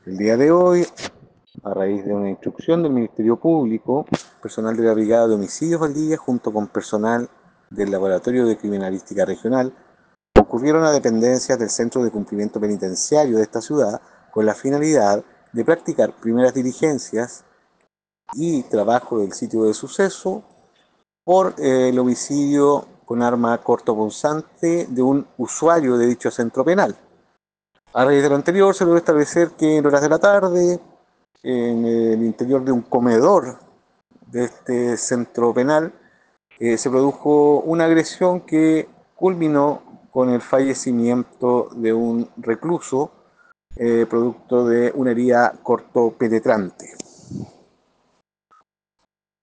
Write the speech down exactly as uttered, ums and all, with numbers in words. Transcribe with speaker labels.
Speaker 1: El día de hoy, a raíz de una instrucción del Ministerio Público, personal de la Brigada de Homicidios Valdivia, junto con personal del Laboratorio de Criminalística Regional, concurrieron a dependencias del Centro de Cumplimiento Penitenciario de esta ciudad con la finalidad de practicar primeras diligencias y trabajo del sitio de suceso por eh, el homicidio con arma cortopunzante de un usuario de dicho centro penal. A raíz de lo anterior, se logró establecer que en horas de la tarde, en el interior de un comedor de este centro penal, eh, se produjo una agresión que culminó con el fallecimiento de un recluso, eh, producto de una herida cortopenetrante.